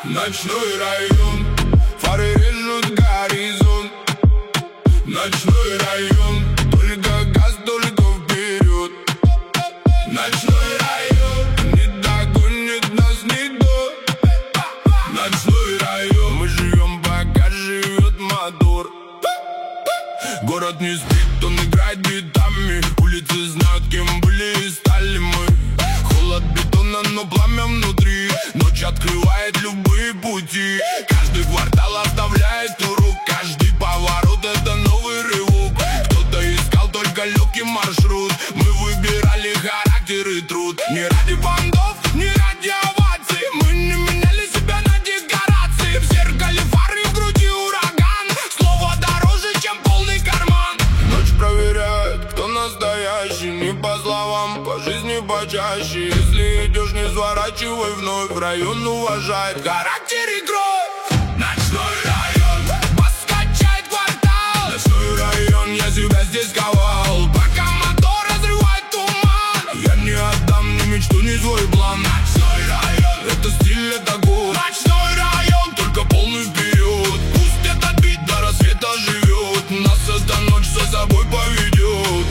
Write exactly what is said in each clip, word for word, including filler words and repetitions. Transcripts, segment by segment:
Ночной район, фары режут горизонт. Ночной район, только газ, только вперед. Ночной район, не догонит нас никто. Ночной район, мы живем, пока живет мотор. Город не спит, он играет битами. Улицы знают, кем были и стали мы. Холод бетона, но пламя внутри. Ночь открывает любые пути. Каждый квартал оставляет урок. Каждый поворот — это новый рывок. Кто-то искал только легкий маршрут. Мы выбирали характер и труд. Не ради бандов, не ради оваций. Мы не меняли себя на декорации. В зеркале фары, в груди ураган. Слово дороже, чем полный карман. Ночь проверяет, кто настоящий. Не по словам, по жизни почаще. Если идешь, не сворачивай вновь. Район уважает характер и кровь. Ночной район, бас качает квартал. Ночной район, я себя здесь ковал. Пока мотор разрывает туман, я не отдам ни мечту, ни свой план. Ночной район, это стиль, это год. Ночной район, только полный вперед. Пусть этот бит до рассвета живет. Нас эта ночь за собой поведет.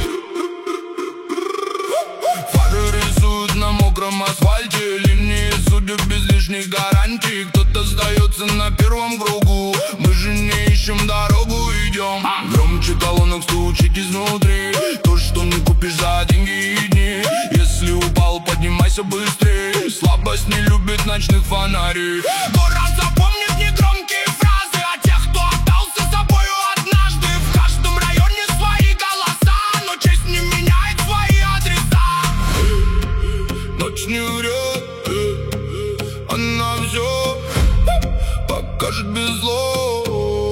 Фары рисуют на мокром асфальте. Линии судеб без лишних гарантий. Кто-то сдается на первом кругу. Мы же не ищем дорогу, идем. Громче колонок стучит изнутри. То, что не купишь за деньги и дни. Если упал, поднимайся быстрее. Слабость не любит ночных фонарей. Город запомнит негромкие фразы о тех, кто отдался собою однажды. В каждом районе свои голоса, но честь не меняет свои адреса. Ночь не врет, она все покажет без слов.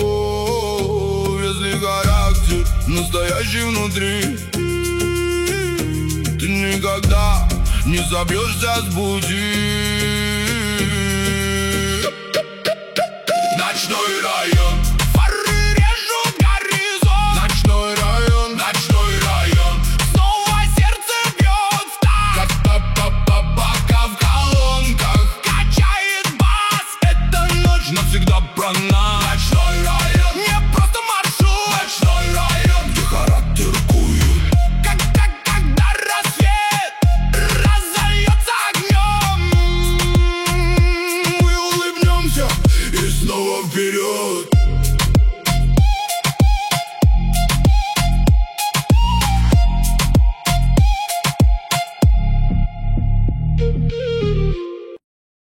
Если характер настоящий внутри, ты никогда не собьешься с пути.